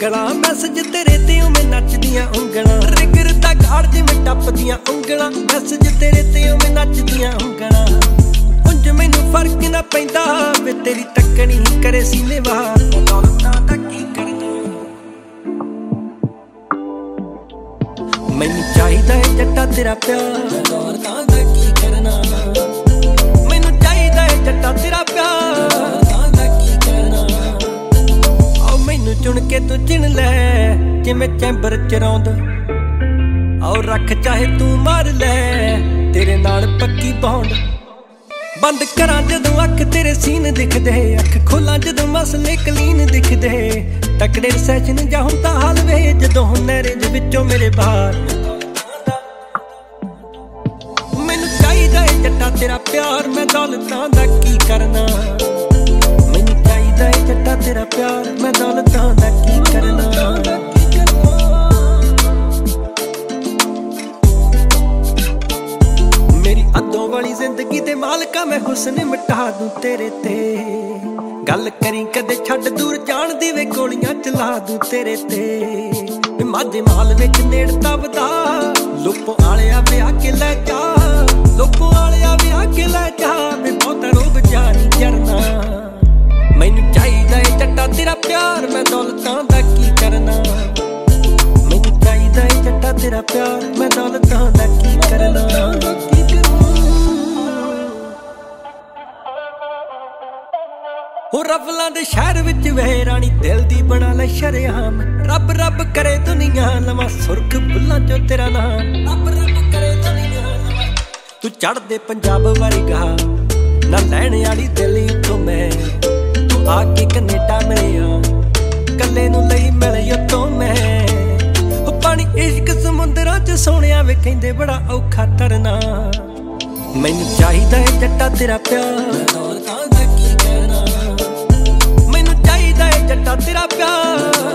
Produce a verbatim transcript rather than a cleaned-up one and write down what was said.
ਉਂਗਲਾਂ ਮੈਸੇਜ ਤੇਰੇ ਤੇ ਉਵੇਂ ਨੱਚਦੀਆਂ ਉਂਗਲਾਂ ਰਿਗਰ ਦਾ ਗਾੜ ਜਿਵੇਂ ਟੱਪਦੀਆਂ ਉਂਗਲਾਂ ਮੈਸੇਜ ਤੇਰੇ ਤੇ ਉਵੇਂ ਨੱਚਦੀਆਂ ਉਂਗਲਾਂ ਉਂਝ ਮੈਨੂੰ ਫਰਕ ਨਾ ਪੈਂਦਾ ਵੇ ਤੇਰੀ ਤੱਕਣੀ ਕਰੇ ਸੀਨੇ ਵਾਰ ਦੌਲਤਾਂ ਦਾ ਕੀ ਕਰਨਾ ਮੈਨੂੰ ਚਾਹੀਦਾ ਏ ਜੱਟਾ ਤੇਰਾ ਪਿਆਰ ਦੌਲਤਾਂ ਦਾ ਕੀ ਕਰਨਾ ਮੈਨੂੰ ਚਾਹੀਦਾ ਏ ਜੱਟਾ ਤੇਰਾ ਪਿਆਰ ਦੌਲਤਾਂ ਦਾ ਕੀ ਕਰਨਾ ਆਓ ਮੈਨੂੰ ਚੁਣ ਕੇ ਤੂੰ ਚਿਣ ਲੈ ਜਿਵੇਂ ਚੈਂਬਰ ਚਰਾਉਂਦਾ ਆਓ ਰੱਖ ਚਾਹੇ ਤੂੰ ਮਾਰ ਲੈ ਤੇਰੇ ਨਾਲ ਪੱਕੀ ਬੌਂਡ ਬੰਦ ਕਰਾਂ ਜਦੋਂ ਅੱਖ ਤੇਰੇ ਸੀਨ ਦਿਖਦੇ ਅੱਖ ਖੋਲਾਂ ਜਦੋਂ ਮਸਲੇ ਕਲੀਨ ਦਿਖਦੇ ਤਕੜੇ ਸੈਸ਼ਨ ਜਾਂ ਹੁੰਦਾ ਹਾਲ ਵੇ ਜਦੋਂ ਨਹਿਰੇ ਦੇ ਵਿੱਚੋਂ ਮੇਰੇ ਬਾਹਰ ਮੈਨੂੰ ਚਾਹੀਦਾ ਏ ਜੱਟਾ ਤੇਰਾ ਪਿਆਰ ਮੈਂ ਦੌਲਤਾਂ ਦਾ ਕੀ ਕਰਨਾ ਮੈਨੂੰ ਚਾਹੀਦਾ ਏ ਜੱਟਾ ਤੇਰਾ ਪਿਆਰ ਮੈਂ ਦੌਲਤਾਂ ਦਾ ਕੀ ਕਰਨਾ ਅੱਧੋਂ ਵਾਲੀ ਜ਼ਿੰਦਗੀ ਦੇ ਮਾਲਕਾ ਮੈਂ ਹੁਸਨ ਮਿਟਾ ਦੂੰ ਤੇਰੇ ਤੇ ਗੱਲ ਕਰੀ ਕਦੇ ਛੱਡ ਦੂਰ ਜਾਣ ਦੀ ਵੇ ਗੋਲੀਆਂ ਚਲਾ ਦੂੰ ਤੇਰੇ ਤੇ ਮਾਝੇ ਮਾਲ ਵਿੱਚ ਨੇੜਤਾ ਵਧਾ ਲੋਪੋ ਆਲਿਆ ਵਿਆਹ ਕੇ ਲੈ ਜਾ ਲੋਪੋ ਆਲਿਆ ਵਿਆਹ ਕੇ ਲੈ ਜਾ ਵੇ ਬਹੁਤਾ ਰੋਬ ਜਾਣੀ ਜਰਨਾ ਮੈਨੂੰ ਚਾਹੀਦਾ ਏ ਜੱਟਾ ਤੇਰਾ ਪਿਆਰ ਮੈਂ ਦੌਲਤਾਂ ਦਾ ਕੀ ਕਰਨਾ ਮੈਨੂੰ ਚਾਹੀਦਾ ਏ ਜੱਟਾ ਤੇਰਾ ਪਿਆਰ ਮੈਂ ਦੌਲਤਾਂ ਦਾ ਕੀ ਕਰਨਾ ਹੋ ਰਫਲਾਂ ਦੇ ਸ਼ਹਿਰ ਵਿੱਚ ਵੇ ਰਾਣੀ ਦਿਲ ਦੀ ਬਣਾ ਲੈ ਸ਼ਰੇਆਮ ਰੱਬ ਰੱਬ ਕਰੇ ਦੁਨੀਆ ਲਵਾਂ ਸੁਰਖ ਬੁੱਲਾਂ ਚੋਂ ਤੇਰਾ ਨਾਮ ਰੱਬ ਰੱਬ ਕਰੇ ਦੁਨੀਆ ਲਵਾਂ ਤੂੰ ਚੜ੍ਹਦੇ ਪੰਜਾਬ ਵਰਗਾ ਨਾ ਲੈਣ ਵਾਲੀ ਦਿਲ ਉੱਤੋਂ ਮੈਂ ਤੂੰ ਆ ਕੇ ਕੈਨੇਡਾ ਮਿਲਿਆ ਕੱਲੇ ਨੂੰ ਲਈ ਮਿਲਿਆ ਤੋਂ ਮੈਂ ਉਹ ਪਾਣੀ ਇਸ਼ਕ ਸਮੁੰਦਰਾਂ ਚ ਸੋਹਣਿਆ ਵੇ ਕਹਿੰਦੇ ਬੜਾ ਔਖਾ ਤਰਨਾ ਮੈਨੂੰ ਚਾਹੀਦਾ ਏ ਜੱਟਾ ਤੇਰਾ ਪਿਆਰ ਦੌਲਤਾਂ ਦਾ ਕੀ ਕਹਿਣਾ ਮੈਨੂੰ ਚਾਹੀਦਾ ਏ ਜੱਟਾ ਤੇਰਾ ਪਿਆਰ